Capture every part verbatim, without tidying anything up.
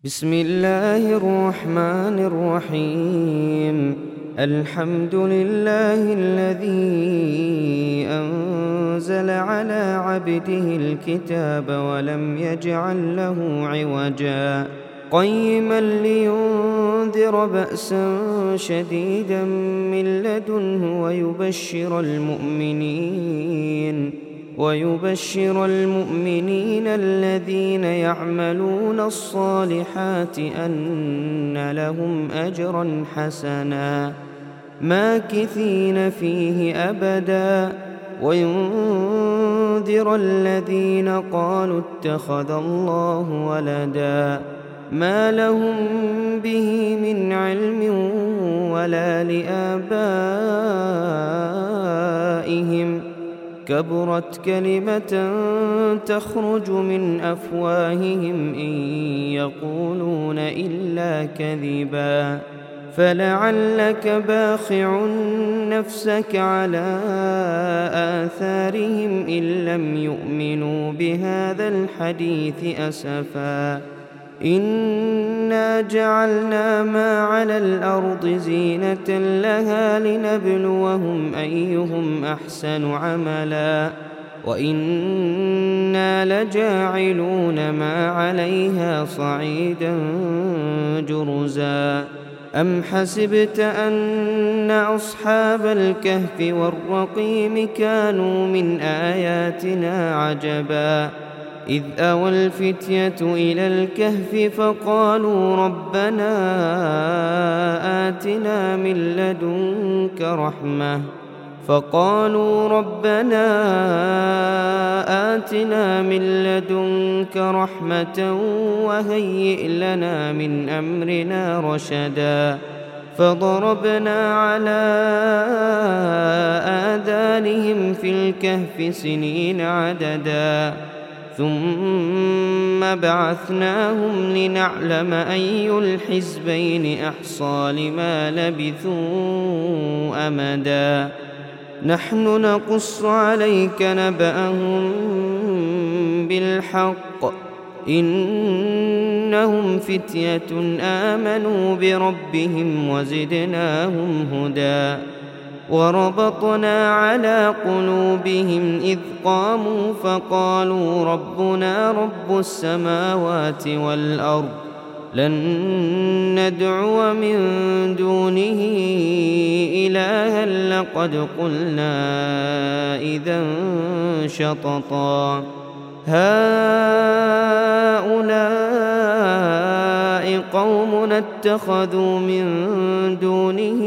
بسم الله الرحمن الرحيم. الحمد لله الذي أنزل على عبده الكتاب ولم يجعل له عوجا قيما لينذر بأسا شديدا من لدنه ويبشر المؤمنين ويبشر المؤمنين الذين يعملون الصالحات أن لهم أجرا حسنا ماكثين فيه أبدا وينذر الذين قالوا اتخذ الله ولدا ما لهم به من علم ولا لآبائهم كبرت كلمة تخرج من أفواههم إن يقولون إلا كذبا فلعلك باخع نفسك على آثارهم إن لم يؤمنوا بهذا الحديث أسفا إنا جعلنا ما على الأرض زينة لها لنبلوهم أيهم أحسن عملا وإنا لجاعلون ما عليها صعيدا جرزا أم حسبت أن أصحاب الكهف والرقيم كانوا من آياتنا عجبا إذ أوى الفتية إلى الكهف فقالوا ربنا آتنا من لدنك رحمة فقالوا ربنا آتنا من لدنك رحمة وهيئ لنا من أمرنا رشدا فضربنا على آذانهم في الكهف سنين عددا ثم بعثناهم لنعلم أي الحزبين أحصى لما لبثوا أمدا نحن نقص عليك نبأهم بالحق إنهم فتية آمنوا بربهم وزدناهم هدى وربطنا على قلوبهم إذ قاموا فقالوا ربنا رب السماوات والأرض لن ندعو من دونه إلها لقد قلنا إذا شططا هؤلاء قومنا اتخذوا من دونه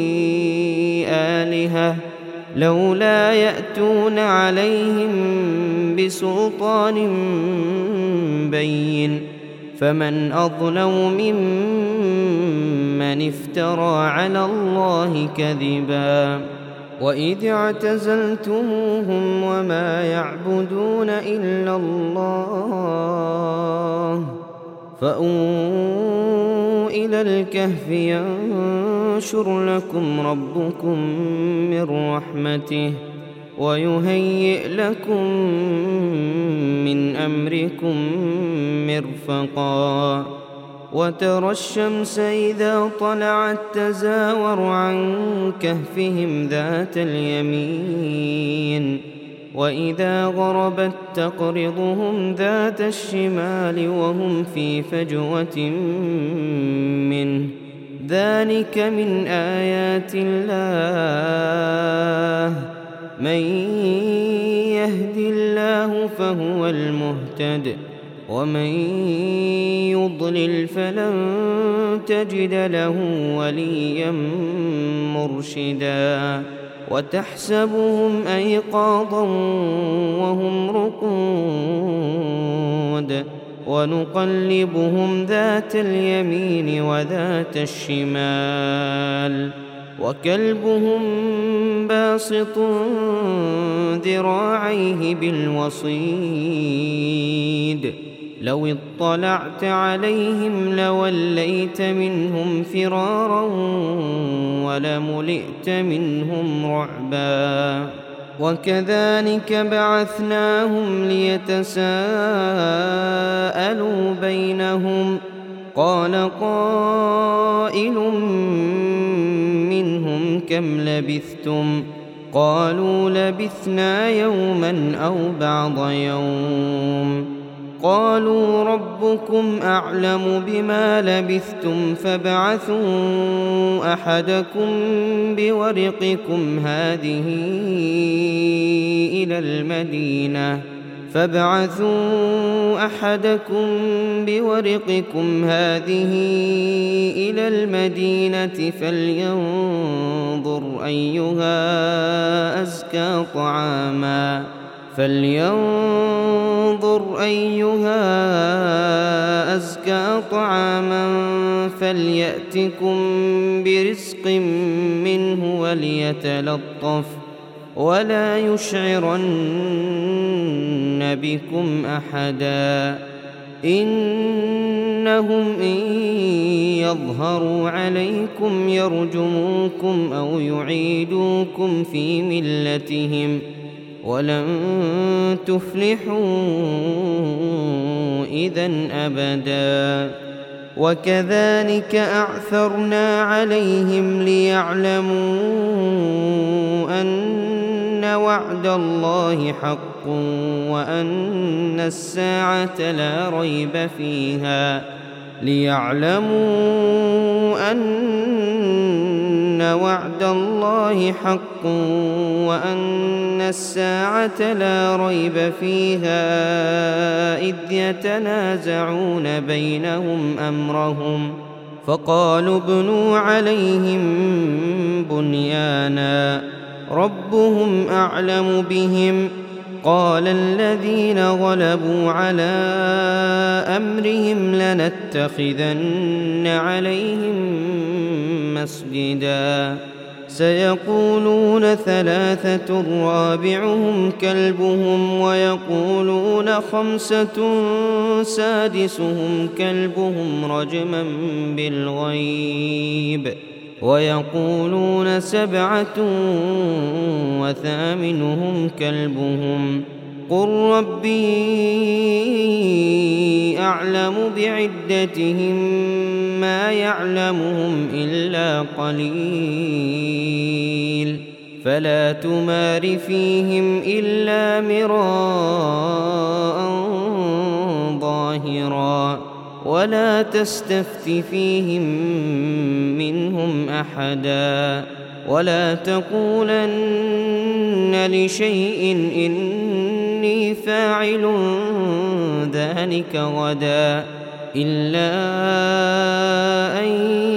آلهة لولا يأتون عليهم بسلطان بين فمن أظلم ممن افترى على الله كذبا وإذ اعتزلتموهم وما يعبدون إلا الله فأووا إلى الكهف ينشر لكم ربكم من رحمته ويهيئ لكم من أمركم مرفقا وترى الشمس إذا طلعت تزاور عن كهفهم ذات اليمين وإذا غربت تقرضهم ذات الشمال وهم في فجوة منه ذلك من آيات الله من يهد الله فهو المهتد ومن يضلل فلن تجد له وليا مرشدا وتحسبهم أيقاظا وهم رقود ونقلبهم ذات اليمين وذات الشمال وكلبهم باسط ذراعيه بالوصيد لو اطلعت عليهم لوليت منهم فرارا ولملئت منهم رعبا وكذلك بعثناهم ليتساءلوا بينهم قال قائل منهم كم لبثتم قالوا لبثنا يوما أو بعض يوم قالوا ربكم أعلم بما لبثتم فابعثوا أحدكم بورقكم هذه إلى المدينة فابعثوا أحدكم بورقكم هذه إلى المدينة فلينظر أيها أزكى طعاما فلينظر أيها أزكى طعاما فليأتكم برزق منه وليتلطف ولا يشعرن بكم أحدا إنهم إن يظهروا عليكم يرجموكم أو يعيدوكم في ملتهم ولن تفلحوا إذن أبدا وكذلك أعثرنا عليهم ليعلموا أن وعد الله حق وأن الساعة لا ريب فيها ليعلموا أن وعد الله حق وأن الساعة لا ريب فيها إذ يتنازعون بينهم أمرهم فقالوا ابنوا عليهم بنيانا ربهم أعلم بهم قال الذين غلبوا على أمرهم لنتخذن عليهم مسجدا سيقولون ثلاثة رابعهم كلبهم ويقولون خمسة سادسهم كلبهم رجما بالغيب ويقولون سبعة وثامنهم كلبهم قل ربي أعلم بعدتهم ما يعلمهم إلا قليل فلا تمار فيهم إلا مراء ظاهرا ولا تستفت فيهم منهم أحدا ولا تقولن لشيء إني فاعل ذلك غدا إلا أن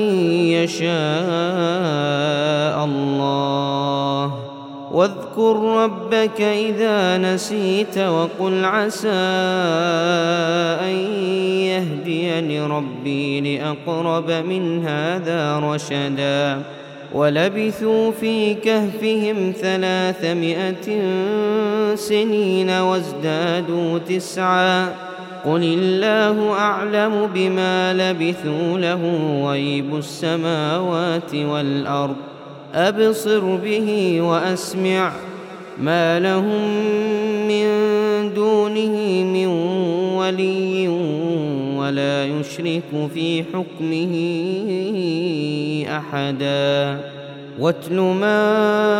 يشاء الله واذكر ربك إذا نسيت وقل عسى أن يهديني ربي لأقرب من هذا رشدا ولبثوا في كهفهم ثلاثمائة سنين وازدادوا تسعا قل الله أعلم بما لبثوا له غيب السماوات والأرض أبصر به وأسمع ما لهم من دونه من ولي ولا يشرك في حكمه أحدا واتل ما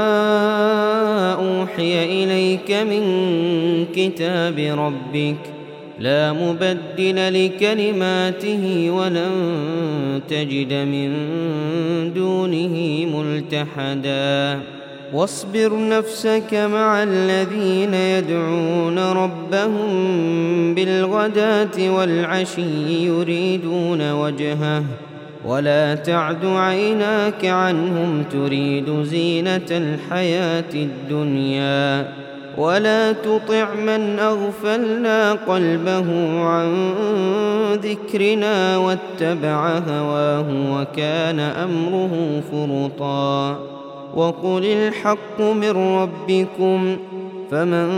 أوحي إليك من كتاب ربك لا مبدل لكلماته ولن تجد من دونه ملتحدا واصبر نفسك مع الذين يدعون ربهم بالغداة والعشي يريدون وجهه ولا تعد عيناك عنهم تريد زينة الحياة الدنيا ولا تطع من أغفلنا قلبه عن ذكرنا واتبع هواه وكان أمره فرطا وقل الحق من ربكم فمن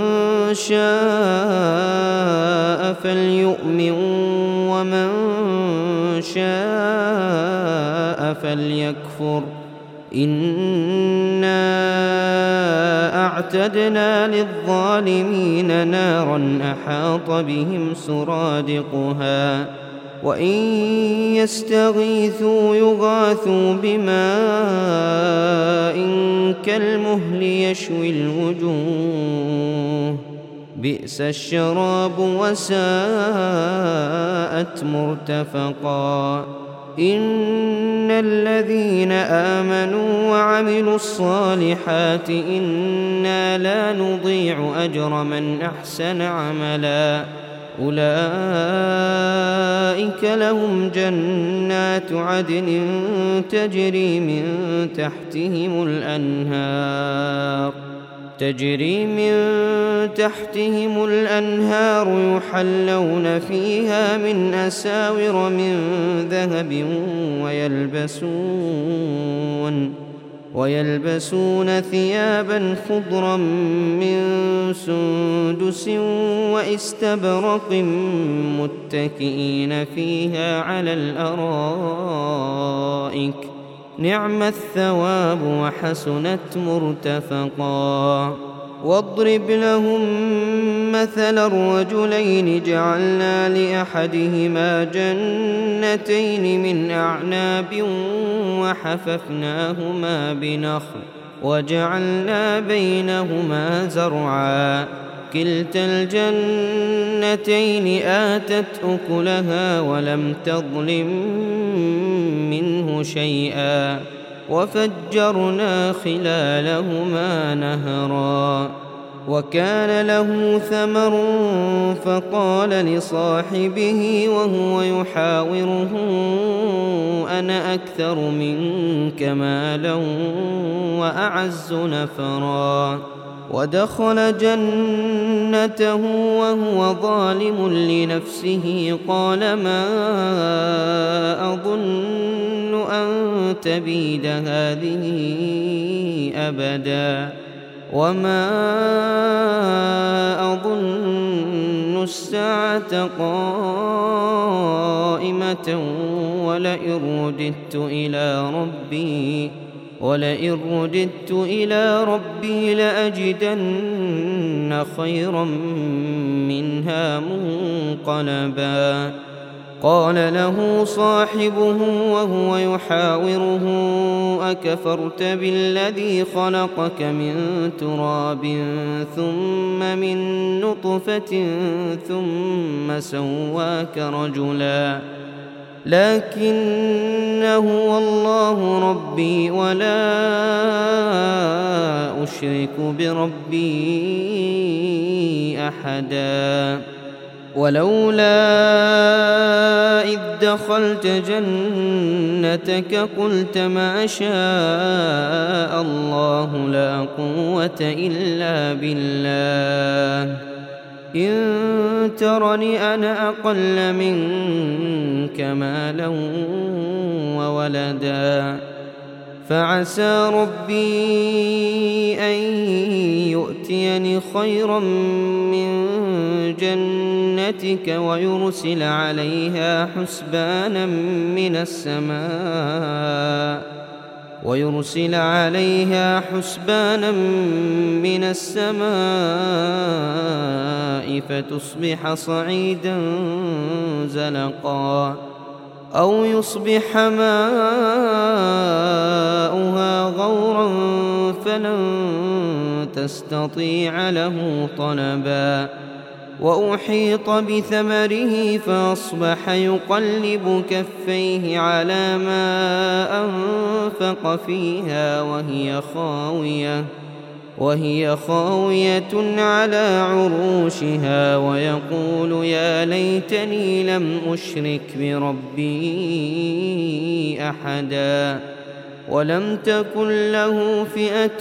شاء فليؤمن ومن شاء فليكفر إنا أعتدنا للظالمين نارا أحاط بهم سرادقها وإن يستغيثوا يغاثوا بماء كالمهل يشوي الوجوه بئس الشراب وساءت مرتفقا إن الذين آمنوا وعملوا الصالحات إنا لا نضيع أجر من أحسن عملا أولئك لهم جنات عدن تجري من تحتهم الأنهار تجري من تحتهم الأنهار يحلون فيها من أساور من ذهب ويلبسون ويلبسون ثيابا خضرا من سندس واستبرق متكئين فيها على الأرائك نعم الثواب وحسنت مرتفقا واضرب لهم مثل الرجلين جعلنا لأحدهما جنتين من أعناب وحففناهما بنخل وجعلنا بينهما زرعا كلتا الجنتين آتت أكلها ولم تظلم منه شيئا وفجرنا خلالهما نهرا وكان له ثمر فقال لصاحبه وهو يحاوره أنا أكثر منك مالا وأعز نفرا ودخل جنته وهو ظالم لنفسه قال ما أظن أن تبيد هذه أبدا وما أظن الساعة قائمة ولئن رددت إلى ربي ولئن رددت إلى ربي لأجدن خيرا منها منقلبا قال له صاحبه وهو يحاوره أكفرت بالذي خلقك من تراب ثم من نطفة ثم سواك رجلا لكن هو الله ربي ولا أشرك بربي أحدا ولولا إذ دخلت جنتك قلت ما شاء الله لا قوة إلا بالله إن ترني أنا أقل منك مالا وولدا فعسى ربي أن يؤتيني خيرا من جنتك ويرسل عليها حسبانا من السماء ويرسل عليها حسبانا من السماء فتصبح صعيدا زلقا أو يصبح ماؤها غورا فلن تستطيع له طلبا وأحيط بثمره فأصبح يقلب كفيه على ما أنفق فيها وهي خاوية وهي خاوية على عروشها ويقول يا ليتني لم أشرك بربي أحدا ولم تكن له فئة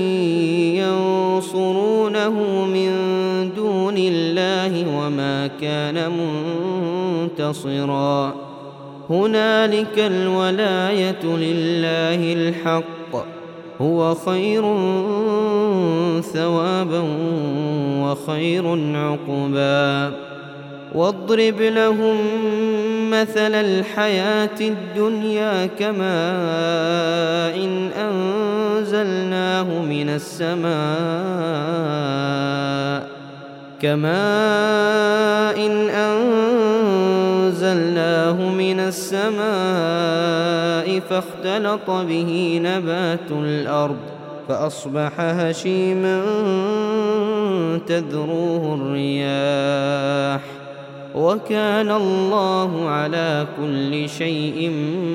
ينصرونه من دون الله وما كان منتصرا هنالك الولاية لله الحق هو خير ثوابا وخير عقبا واضرب لهم مثل الحياة الدنيا كماء إن أنزلناه من السماء كماء إن أنزلناه السماء فاختلط به نبات الأرض فأصبح هشيما تذروه الرياح وكان الله على كل شيء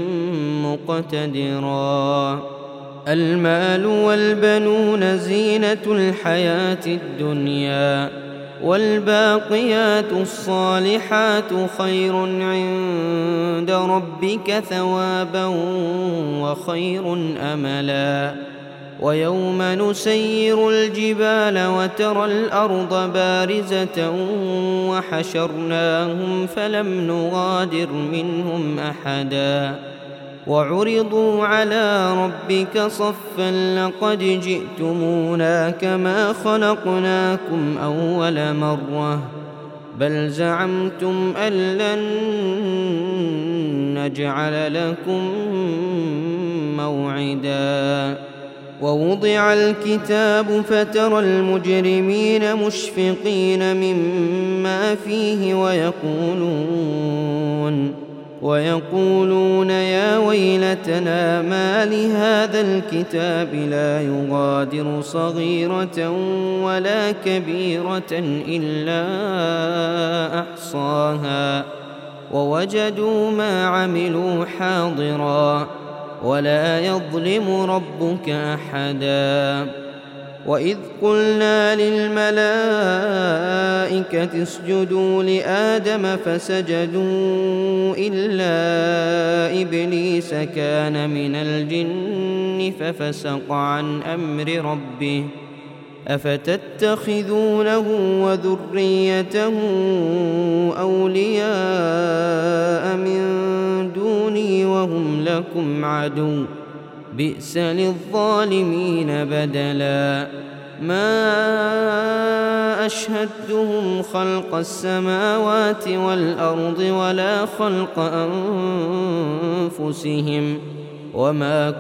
مقتدرا. المال والبنون زينة الحياة الدنيا والباقيات الصالحات خير عند ربك ثوابا وخير أملا. ويوم نسير الجبال وترى الأرض بارزة وحشرناهم فلم نغادر منهم أحدا وعرضوا على ربك صفا لقد جئتمونا كما خلقناكم أول مرة بل زعمتم أن لن نجعل لكم موعدا. ووضع الكتاب فترى المجرمين مشفقين مما فيه ويقولون ويقولون يا ويلتنا ما لهذا الكتاب لا يغادر صغيرة ولا كبيرة إلا أحصاها ووجدوا ما عملوا حاضرا ولا يظلم ربك أحدا. وإذ قلنا للملائكة اسجدوا لآدم فسجدوا إلا إبليس كان من الجن ففسق عن أمر ربه أفتتخذونه وذريته أولياء من دوني وهم لكم عدو بئس للظالمين بدلا. ما أشهدتهم خلق السماوات والأرض ولا خلق أنفسهم وما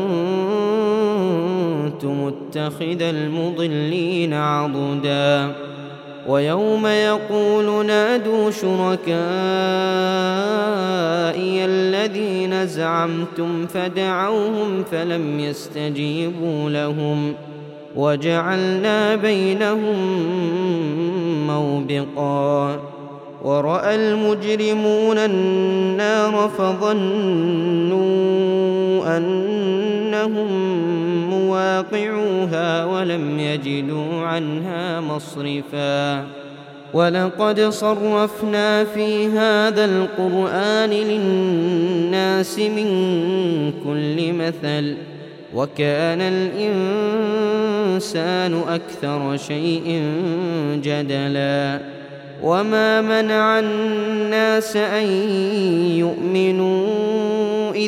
كنت متخذ المضلين عضدا. ويوم يقول نادوا شركائي الذين زعمتم فدعوهم فلم يستجيبوا لهم وجعلنا بينهم موبقا. ورأى المجرمون النار فظنوا أنهم مواقعوها ولم يجدوا عنها مصرفا. ولقد صرفنا في هذا القرآن للناس من كل مثل وكان الإنسان أكثر شيء جدلا. وما منع الناس أن يؤمنوا إذ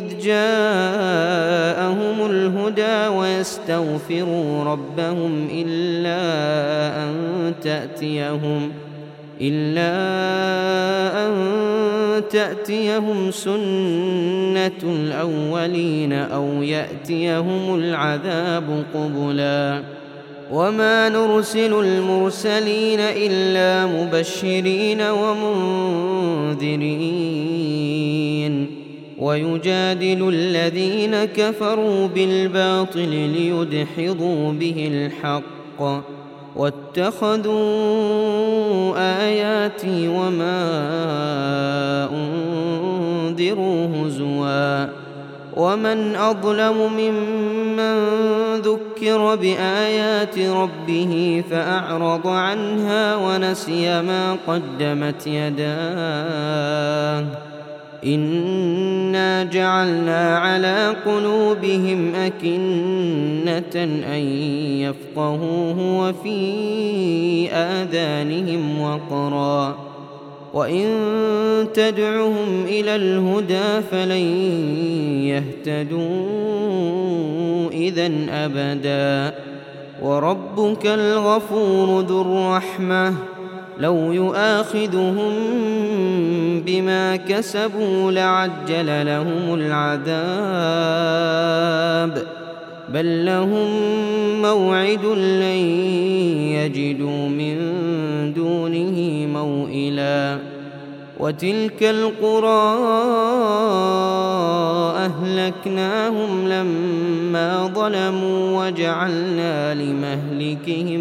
جاءهم الهدى ويستغفروا ربهم إلا أن تأتيهم إلا أن تأتيهم سنة الأولين أو يأتيهم العذاب قبلا. وما نرسل المرسلين إلا مبشرين ومنذرين ويجادل الذين كفروا بالباطل ليدحضوا به الحق واتخذوا آياتي وما أنذروا هزوا. ومن أظلم ممن ذكر بآيات ربه فأعرض عنها ونسي ما قدمت يداه إنا جعلنا على قلوبهم أكنة أن يفقهوه وفي آذانهم وقرا وإن تدعهم إلى الهدى فلن يهتدوا إذن أبدا. وربك الغفور ذو الرحمة لو يؤاخذهم بما كسبوا لعجل لهم العذاب بل لهم موعد لن يجدوا من دونه موئلا. وتلك القرى أهلكناهم لما ظلموا وجعلنا لمهلكهم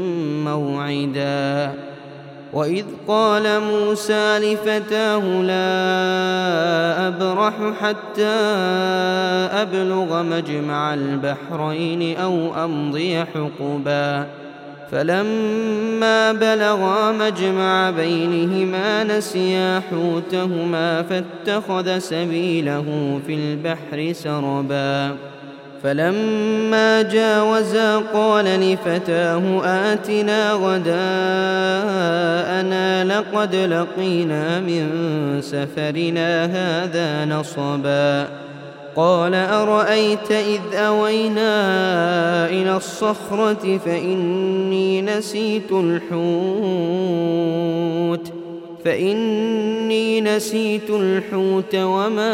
موعدا وإذ قال موسى لفتاه لا أبرح حتى أبلغ مجمع البحرين أو أمضي حقبا فلما بلغا مجمع بينهما نسيا حوتهما فاتخذ سبيله في البحر سربا فلما جاوزا قال لفتاه آتنا غداءنا لقد لقينا من سفرنا هذا نصبا قال أرأيت إذ أوينا إلى الصخرة فإني نسيت الحوت فإني نسيت الحوت وما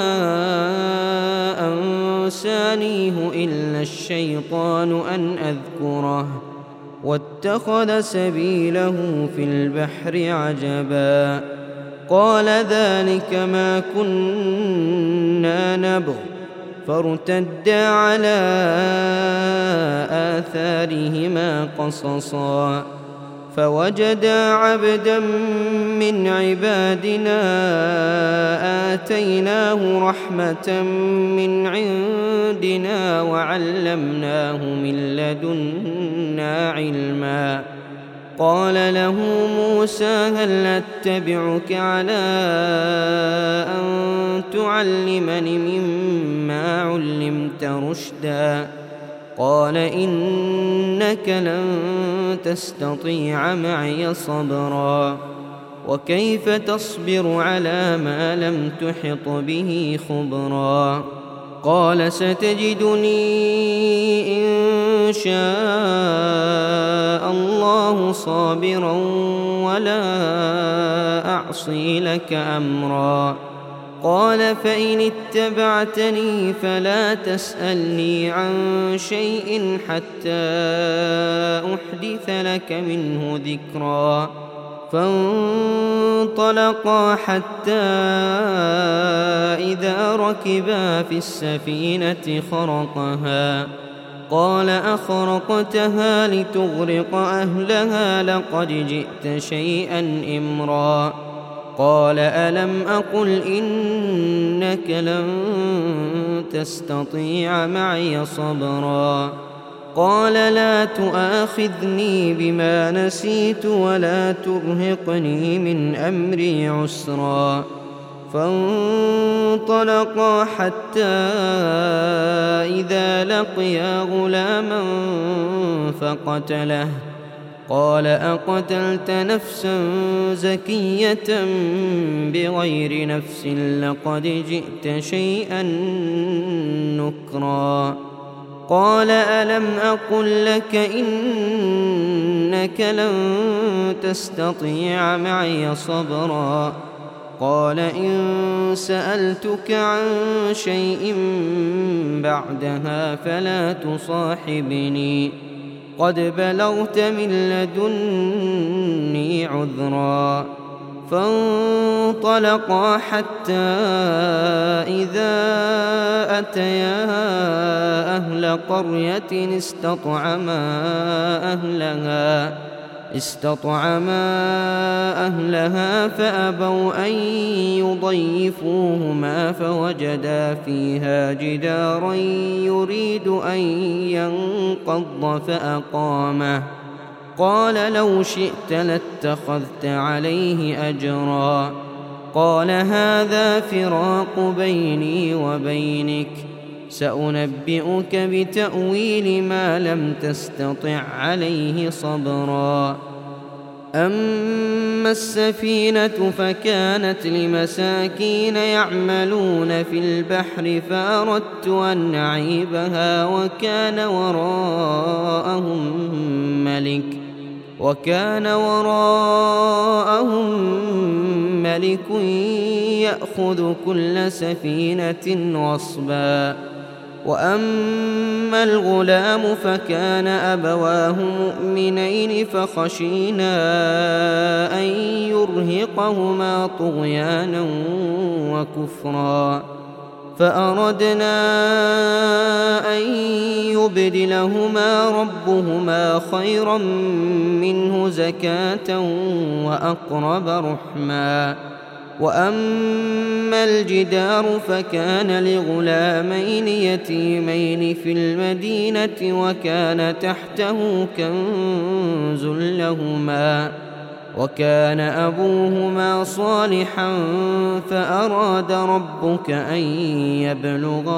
أنسانيه إلا الشيطان أن أذكره واتخذ سبيله في البحر عجبا قال ذلك ما كنا نبغ فارتدا على آثارهما قصصا فوجدا عبدا من عبادنا آتيناه رحمة من عندنا وعلمناه من لدنا علما قال له موسى هل أتبعك على أن تعلمني مما علمت رشدا قال إنك لن تستطيع معي صبرا وكيف تصبر على ما لم تحط به خبرا قال ستجدني إن شاء الله صابرا ولا أعصي لك أمرا قال فإن اتبعتني فلا تسألني عن شيء حتى أحدث لك منه ذكرا فانطلقا حتى إذا ركبا في السفينة خرقها قال أخرقتها لتغرق أهلها لقد جئت شيئا إمرا قال ألم أقل إنك لن تستطيع معي صبرا قال لا تؤاخذني بما نسيت ولا ترهقني من أمري عسرا فانطلقا حتى إذا لقيا غلاما فقتله قال أقتلت نفسا زكية بغير نفس لقد جئت شيئا نكرا قال ألم أقل لك إنك لن تستطيع معي صبرا قال إن سألتك عن شيء بعدها فلا تصاحبني قد بلغت من لدني عذرا فانطلقا حتى إذا أتيا أهل قرية استطعما أهلها استطعما أهلها فأبوا أن يضيفوهما فوجدا فيها جدارا يريد أن ينقض فأقامه قال لو شئت لاتخذت عليه أجرا قال هذا فراق بيني وبينك سأنبئك بتأويل ما لم تستطع عليه صبرا أما السفينة فكانت لمساكين يعملون في البحر فأردت أن أعيبها وكان وراءهم ملك وكان وراءهم ملك يأخذ كل سفينة غصبا وأما الغلام فكان أبواه مؤمنين فخشينا أن يرهقهما طغيانا وكفرا فأردنا أن يبدلهما ربهما خيرا منه زكاة وأقرب رحما. وأما الجدار فكان لغلامين يتيمين في المدينة وكان تحته كنز لهما وكان أبوهما صالحا فأراد ربك أن يبلغا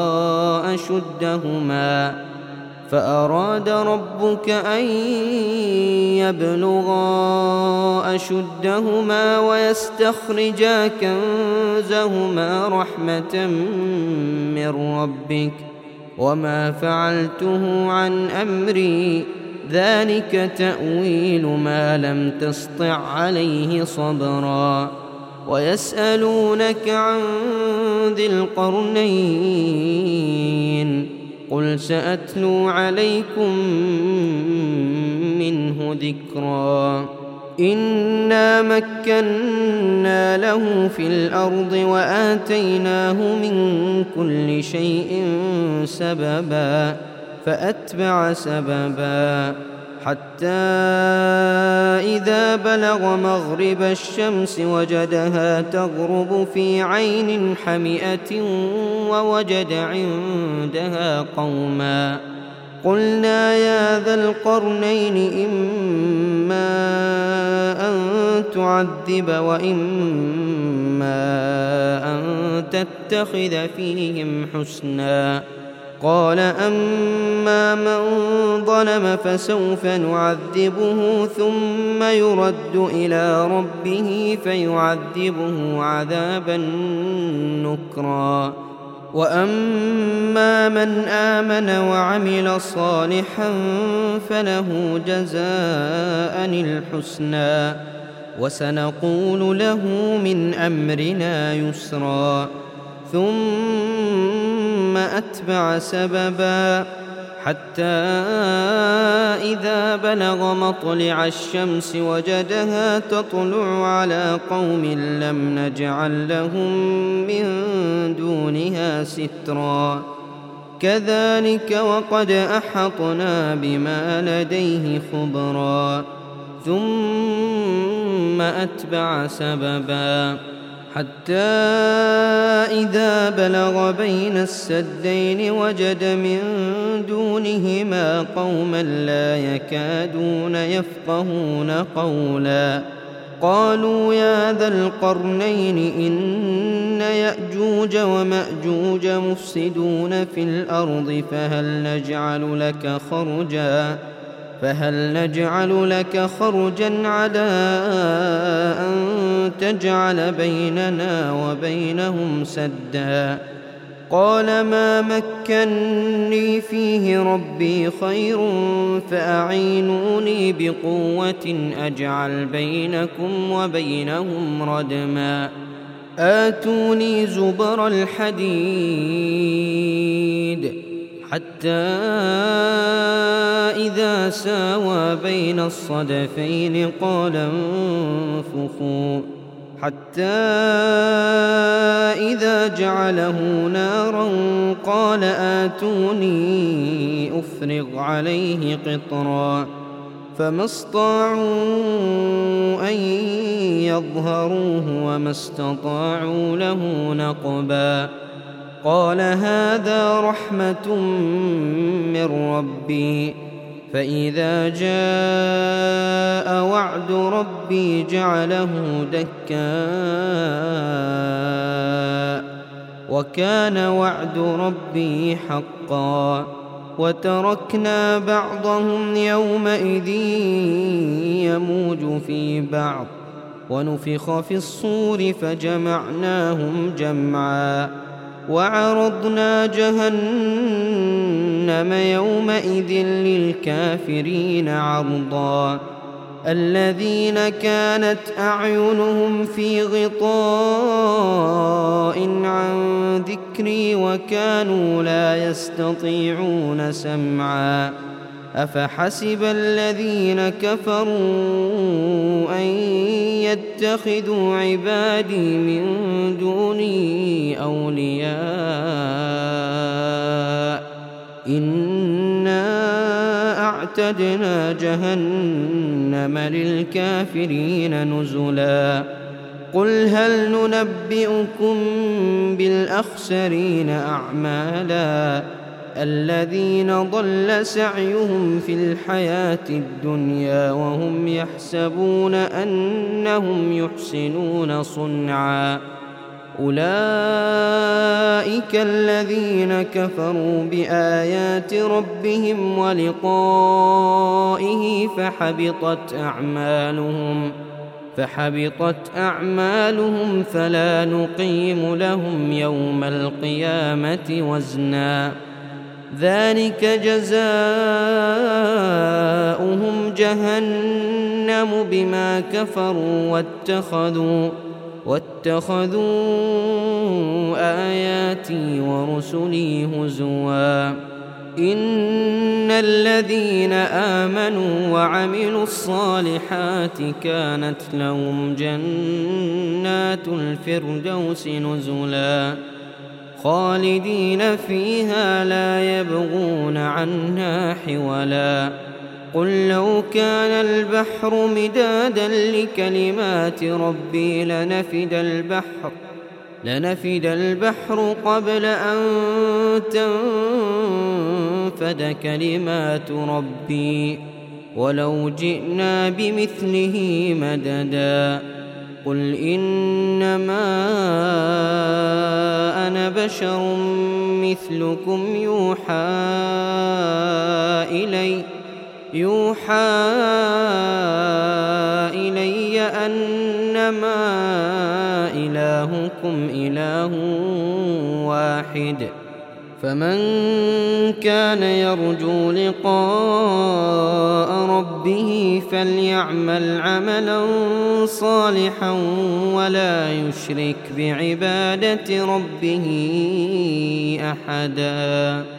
أشدهما فأراد ربك أن يبلغا أشدهما ويستخرجا كنزهما رحمة من ربك وما فعلته عن أمري ذلك تأويل ما لم تسطع عليه صبرا. ويسألونك عن ذي القرنين قل سأتلو عليكم منه ذكرا. إنا مكنا له في الأرض وآتيناه من كل شيء سببا فأتبع سببا حتى إذا بلغ مغرب الشمس وجدها تغرب في عين حمئة ووجد عندها قوما قلنا يا ذا القرنين إما أن تعذب وإما أن تتخذ فيهم حسنا. قال أما من ظلم فسوف نعذبه ثم يرد إلى ربه فيعذبه عذابا نكرا. وأما من آمن وعمل صالحا فله جزاء الحسنى وسنقول له من أمرنا يسرا. ثم أتبع سببا حتى إذا بلغ مطلع الشمس وجدها تطلع على قوم لم نجعل لهم من دونها سترا. كذلك وقد أحطنا بما لديه خبرا. ثم أتبع سببا حتى إذا بلغ بين السدين وجد من دونهما قوما لا يكادون يفقهون قولا. قالوا يا ذا القرنين إن يأجوج ومأجوج مفسدون في الأرض فهل نجعل لك خرجا فهل نجعل لك خرجا على أن تجعل بيننا وبينهم سدا. قال ما مكني فيه ربي خير فأعينوني بقوة أجعل بينكم وبينهم ردما. آتوني زبر الحديد حتى إذا ساوى بين الصدفين قال انفخوا حتى إذا جعله نارا قال آتوني أفرغ عليه قطرا. فما استطاعوا أن يظهروه وما استطاعوا له نقبا. قال هذا رحمة من ربي فإذا جاء وعد ربي جعله دكاء وكان وعد ربي حقا. وتركنا بعضهم يومئذ يموج في بعض ونفخ في الصور فجمعناهم جمعا. وعرضنا جهنم يومئذ للكافرين عرضا. الذين كانت أعينهم في غطاء عن ذكري وكانوا لا يستطيعون سمعا أفحسب الذين كفروا أن يتخذوا عبادي من دوني أولياء إنا أعتدنا جهنم للكافرين نزلا قل هل ننبئكم بالأخسرين أعمالا الذين ضل سعيهم في الحياة الدنيا وهم يحسبون أنهم يحسنون صنعا أولئك الذين كفروا بآيات ربهم ولقائه فحبطت أعمالهم فحبطت أعمالهم فلا نقيم لهم يوم القيامة وزنا ذلك جزاؤهم جهنم بما كفروا واتخذوا واتخذوا آياتي ورسلي هزوا إن الذين آمنوا وعملوا الصالحات كانت لهم جنات الفردوس نزلا خالدين فيها لا يبغون عنها حولا قل لو كان البحر مدادا لكلمات ربي لنفد البحر لنفد البحر قبل أن تنفد كلمات ربي ولو جئنا بمثله مددا قل إنما أنا بشر مثلكم يوحى إلي يوحى إلي أنما إلهكم إله واحد فمن كان يرجو لقاء ربه فليعمل عملا صالحا ولا يشرك بعبادة ربه أحدا.